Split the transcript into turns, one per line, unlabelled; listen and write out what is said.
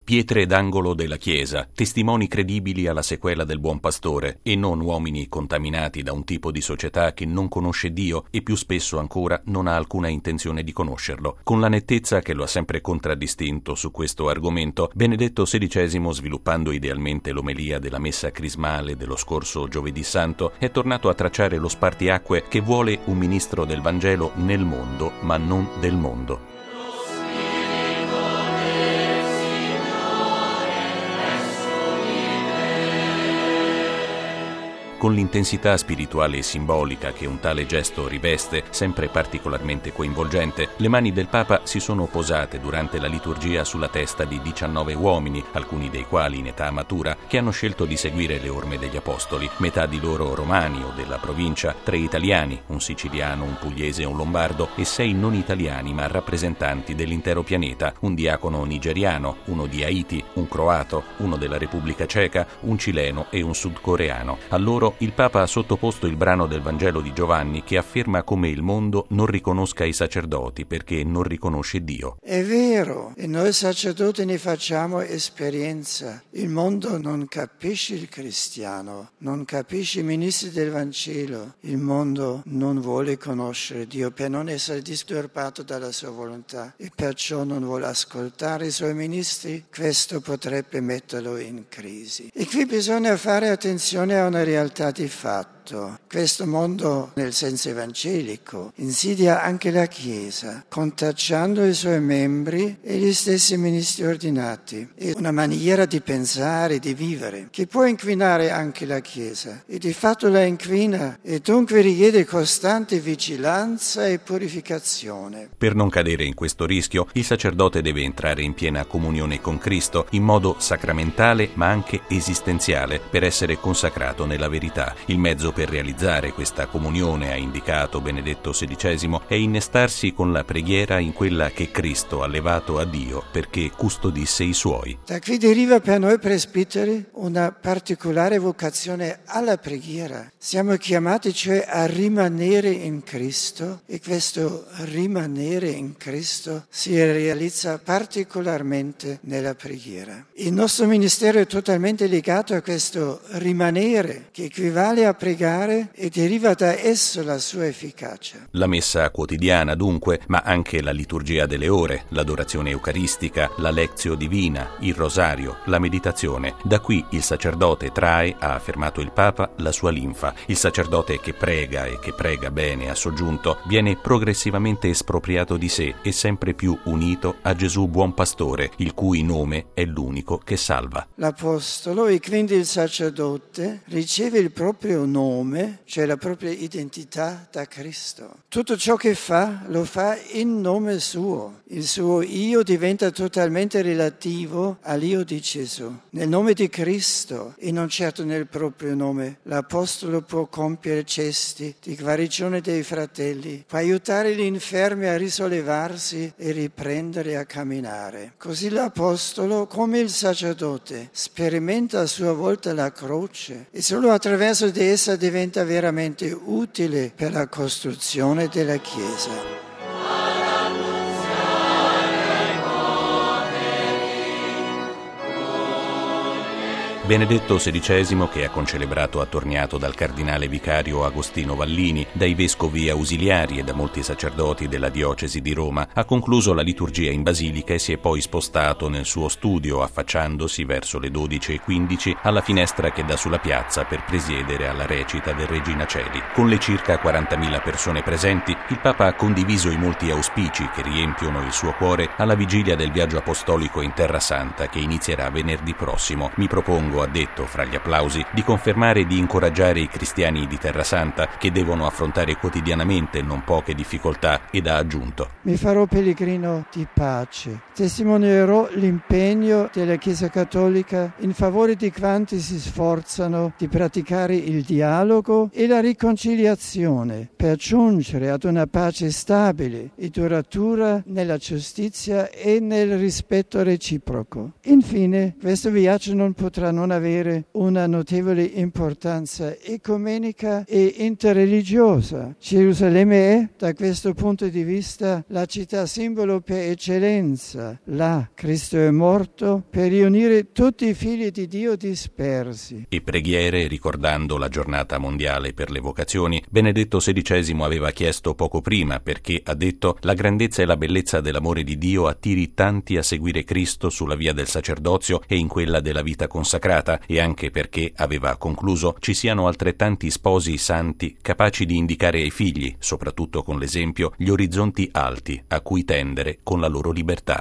Pietre d'angolo della Chiesa, testimoni credibili alla sequela del Buon Pastore e non uomini contaminati da un tipo di società che non conosce Dio e più spesso ancora non ha alcuna intenzione di conoscerlo. Con la nettezza che lo ha sempre contraddistinto su questo argomento, Benedetto XVI, sviluppando idealmente l'omelia della messa crismale dello scorso Giovedì Santo, è tornato a tracciare lo spartiacque che vuole un ministro del Vangelo nel mondo, ma non del mondo. Con l'intensità spirituale e simbolica che un tale gesto riveste, sempre particolarmente coinvolgente, le mani del Papa si sono posate durante la liturgia sulla testa di 19 uomini, alcuni dei quali in età matura, che hanno scelto di seguire le orme degli Apostoli, metà di loro romani o della provincia, 3 italiani, un siciliano, un pugliese e un lombardo, e 6 non italiani ma rappresentanti dell'intero pianeta, un diacono nigeriano, uno di Haiti, un croato, uno della Repubblica Ceca, un cileno e un sudcoreano. A loro il Papa ha sottoposto il brano del Vangelo di Giovanni che afferma come il mondo non riconosca i sacerdoti perché non riconosce Dio.
È vero, e noi sacerdoti ne facciamo esperienza. Il mondo non capisce il cristiano, non capisce i ministri del Vangelo. Il mondo non vuole conoscere Dio per non essere disturbato dalla sua volontà e perciò non vuole ascoltare i suoi ministri. Questo potrebbe metterlo in crisi. E qui bisogna fare attenzione a una realtà di fatto. Questo mondo, nel senso evangelico, insidia anche la Chiesa, contagiando i suoi membri e gli stessi ministri ordinati. È una maniera di pensare, di vivere, che può inquinare anche la Chiesa e di fatto la inquina e dunque richiede costante vigilanza e purificazione.
Per non cadere in questo rischio, il sacerdote deve entrare in piena comunione con Cristo in modo sacramentale ma anche esistenziale per essere consacrato nella verità. Il mezzo per realizzare questa comunione, ha indicato Benedetto XVI, è innestarsi con la preghiera in quella che Cristo ha levato a Dio perché custodisse i suoi.
Da qui deriva per noi presbiteri una particolare vocazione alla preghiera. Siamo chiamati cioè a rimanere in Cristo e questo rimanere in Cristo si realizza particolarmente nella preghiera. Il nostro ministero è totalmente legato a questo rimanere che equivale a pregare e deriva da esso la sua efficacia.
La messa quotidiana dunque, ma anche la liturgia delle ore, l'adorazione eucaristica, la lectio divina, il rosario, la meditazione. Da qui il sacerdote trae, ha affermato il Papa, la sua linfa. Il sacerdote che prega e che prega bene, ha soggiunto, viene progressivamente espropriato di sé e sempre più unito a Gesù Buon Pastore, il cui nome è l'unico che salva.
L'Apostolo e quindi il sacerdote riceve il proprio nome, cioè la propria identità da Cristo. Tutto ciò che fa, lo fa in nome suo. Il suo io diventa totalmente relativo all'io di Gesù. Nel nome di Cristo e non certo nel proprio nome, l'Apostolo può compiere gesti di guarigione dei fratelli, può aiutare gli infermi a risollevarsi e riprendere a camminare. Così l'Apostolo, come il sacerdote, sperimenta a sua volta la croce e solo attraverso di essa diventa veramente utile per la costruzione della Chiesa.
Benedetto XVI, che ha concelebrato attorniato dal cardinale vicario Agostino Vallini, dai vescovi ausiliari e da molti sacerdoti della diocesi di Roma, ha concluso la liturgia in basilica e si è poi spostato nel suo studio, affacciandosi verso le 12:15 alla finestra che dà sulla piazza per presiedere alla recita del Regina Coeli. Con le circa 40.000 persone presenti, il Papa ha condiviso i molti auspici che riempiono il suo cuore alla vigilia del viaggio apostolico in Terra Santa che inizierà venerdì prossimo. Mi propongo, ha detto fra gli applausi, di confermare e di incoraggiare i cristiani di Terra Santa che devono affrontare quotidianamente non poche difficoltà ed ha aggiunto:
mi farò pellegrino di pace, testimonierò l'impegno della Chiesa Cattolica in favore di quanti si sforzano di praticare il dialogo e la riconciliazione per giungere ad una pace stabile e duratura nella giustizia e nel rispetto reciproco. Infine, questo viaggio non potrà non non avere una notevole importanza ecumenica e interreligiosa. Gerusalemme è, da questo punto di vista, la città simbolo per eccellenza. Là Cristo è morto per riunire tutti i figli di Dio dispersi.
E preghiere, ricordando la giornata mondiale per le vocazioni, Benedetto XVI aveva chiesto poco prima perché, ha detto, la grandezza e la bellezza dell'amore di Dio attiri tanti a seguire Cristo sulla via del sacerdozio e in quella della vita consacrata, e anche perché, aveva concluso, ci siano altrettanti sposi santi capaci di indicare ai figli, soprattutto con l'esempio, gli orizzonti alti a cui tendere con la loro libertà.